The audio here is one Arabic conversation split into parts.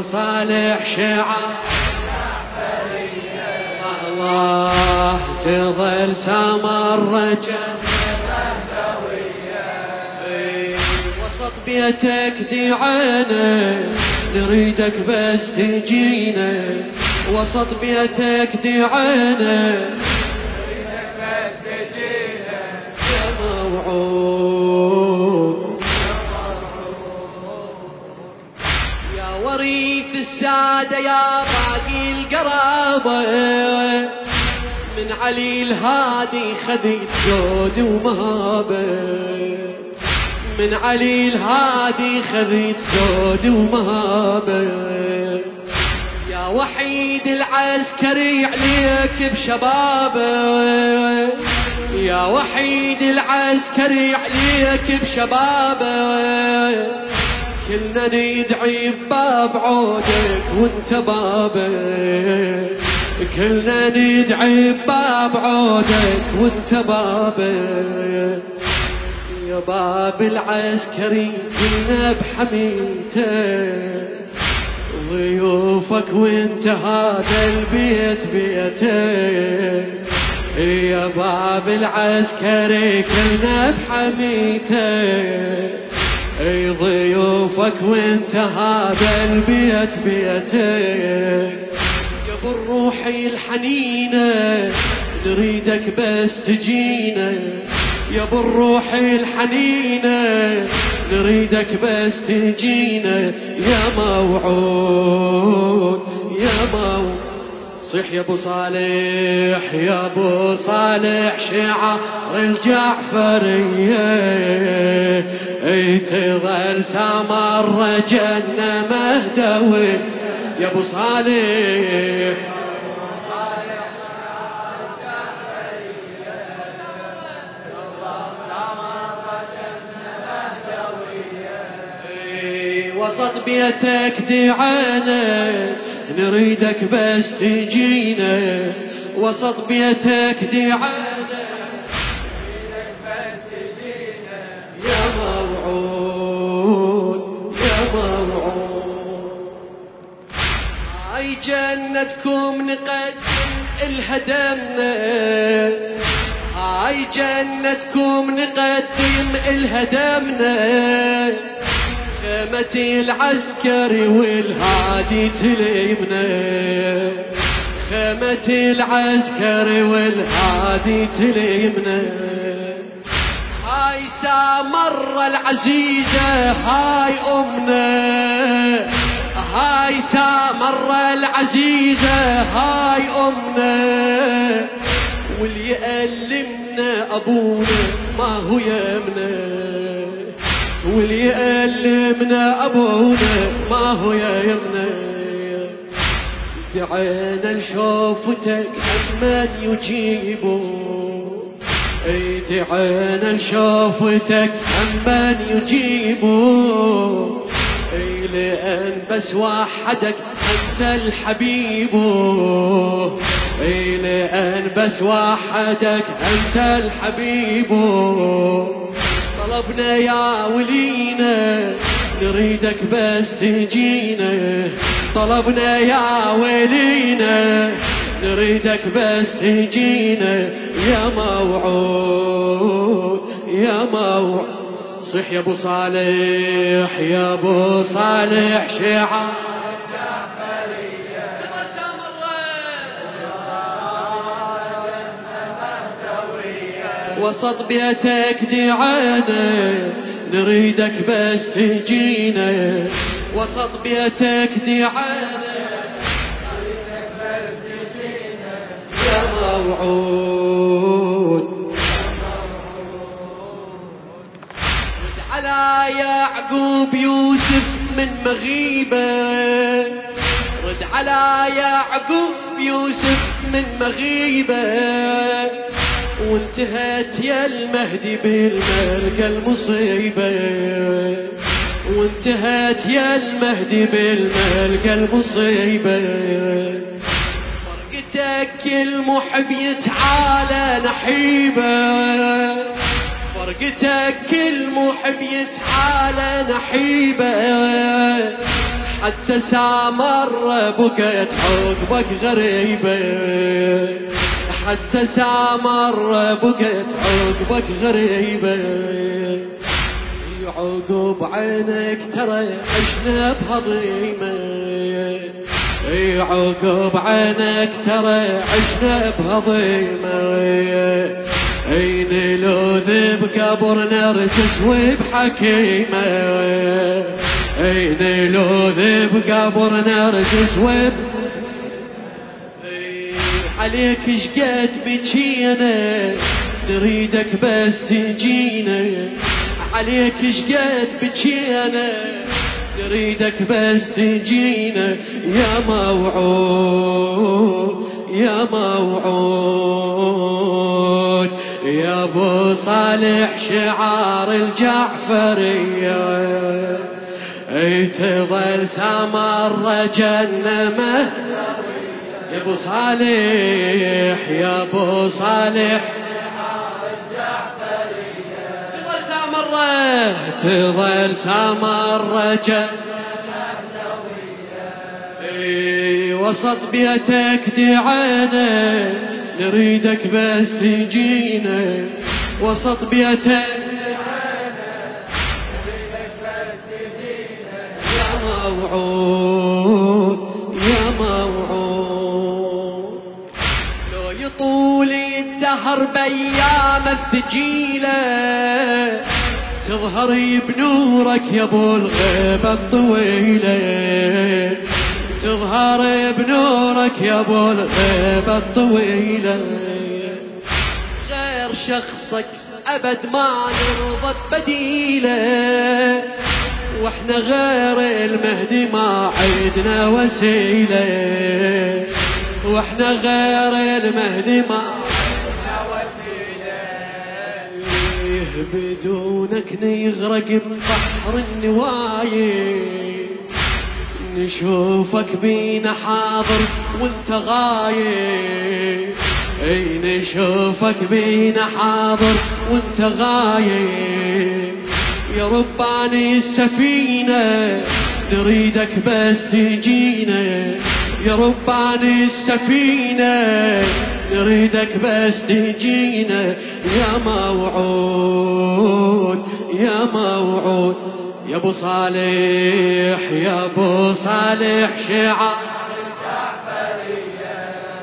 صالح شعار الله تظل سمر وسط بيتك دعانا نريدك بس تجينا وسط بيتك دعانا نريدك بس تجينا يا موعود يا وريث السادة يا باقي القرابة من علي الهادي خذيت جود ومهابة من علي الهادي خذيت زود ومهابة يا وحيد العسكري عليك بشبابه يا وحيد العسكري عليك بشبابه كلنا ندعي بباب عودك وانت بابه كلنا ندعي بباب عودك وانت بابه يا باب العسكري كلنا بحميته ضيوفك وانت هذا البيت بيته يا باب العسكري كلنا بحميته ضيوفك وانت هذا البيت بيته يا ابو الروح الحنينه نريدك بس تجينا يا ابو الروح الحنينه نريدك بس تجينا يا موعود يا موعود صيح يا ابو صالح يا ابو صالح شعار الجعفريه تظل سمر جنة مهدوي يا ابو صالح وسط بيتك دعانا نريدك بس تجينا وسط بيتك دعانا نريدك بس تجينا يا موعود يا موعود هاي جنتكم نقدم الهدمنا هاي جنتكم نقدم الهدمنا خيمة العسكري والهادي تليمنا خيمة العسكري والهادي تليمنا هاي سامر العزيزة هاي أمنا هاي سامر العزيزة هاي أمنا واللي يألمنا أبونا ما هو يمنا واللي يألمنا أبونا ما هو يمنا دعينا لشوفتك عمن يجيبوا دعينا لشوفتك عمن يجيبوا لأن بس وحدك أنت الحبيب لأن بس وحدك أنت الحبيب طلبنا يا ولينا نريدك بس تجينا طلبنا يا ولينا نريدك بس تجينا يا موعود يا موعود صح يا ابو صالح يا ابو صالح شعار وسط بيتك دعانا نريدك بس تجينا وسط بيتك دعانا نريدك بس تجينا يا موعود رد على يعقوب يوسف من مغيبة رد على يعقوب يوسف من مغيبة وانتهت يا المهدي بالملك المصيبة وانتهت يا المهدي بالملك المصيبة فرقتك المحب يتعالى نحيبة فرقتك المحب يتعالى نحيبة حتى سامر بقيت عقبك غريبة، حتى سامر بقيت عقبك غريبة. عقب عينك ترى عشنا بهضيمة، عقب عينك ترى عشنا بهضيمة. نلوذ بقبر نرجس وبحكيمة، نلوذ بقبر نرجس عليك شقد بجينا نريدك بس تجينا، عليك شقد بجينا نريدك بس تجينا. يا موعود يا موعود يا ابو صالح شعار الجعفرية، تظل سمر جنمه. يا ابو صالح يا ابو صالح تظل سمره، تظل سمره وسط بيتك دعينا نريدك بس تجينا، وسط بيتك نريدك بس تجينا. يا موعود يا موعود لو يطول الدهر بأيام الثجيلة تظهر بنورك يا ابو الغيبة الطويلة، تظهر بنورك يا ابو الغيبة الطويلة. غير شخصك ابد ما نرضى ببديله، واحنا غير المهدي ما عندنا وسيله، واحنا غير المهدي ما عندنا وسيله. بدونك نغرق ببحر النوايا، نشوفك بينا حاضر وانت غايب، نشوفك بينا حاضر وانت غايب. يا رباني السفينة نريدك بس تجينا، يا رباني السفينة نريدك بس تجينا. يا موعود يا موعود يا ابو صالح يا ابو صالح شعار الجعفرية،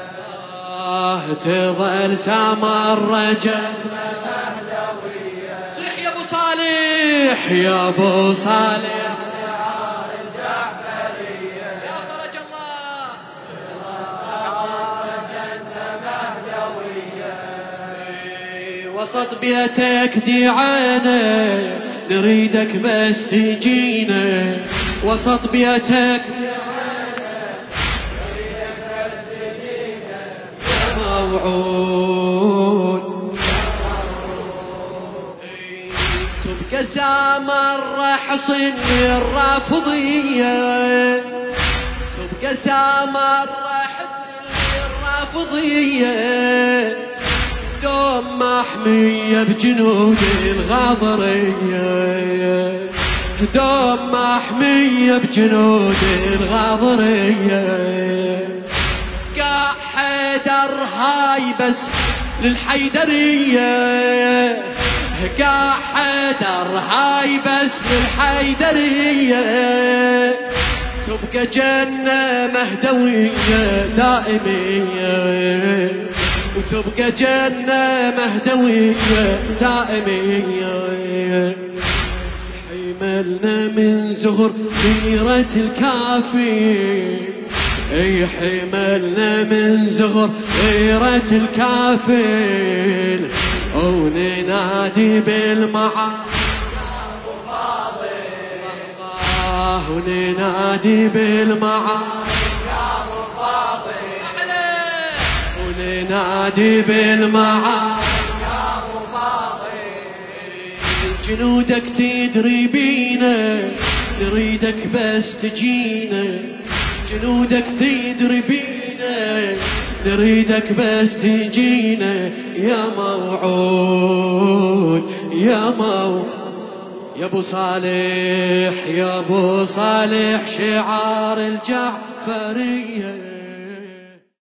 تظل سمر جنة مهدوية. صيح يا ابو صالح يا ابو صالح شعار الجعفرية، يا فرج الله سمر جنة مهدوية. وسط بيتك دعانا نريدك بس تجينا، وسط بيتك نريدك بس تجينا. يا موعود تبقى سامر حصن الرافضية، تبقى سامر حصن الرافضية. دوم محمية بجنود الغاضرية، دوم محمية بجنود الغاضرية. قاع حيدر هاي بس للحيدرية، قاع حيدر هاي بس للحيدرية. تبقى جنة مهدوية دائمية، وتبقى جنة مهدوية دائمية. حملنا من زهر غيرة الكافي، حملنا من زهر غيرة الكافل، وننادي بالمعاد وننادي بالمعاد وننادي بالمعاد. جنودك تدري بينا نريدك بس تجينا، جنودك تدري بينا نريدك بس تجينا. يا موعود يا موعود يا ابو صالح يا ابو صالح شعار الجعفرية.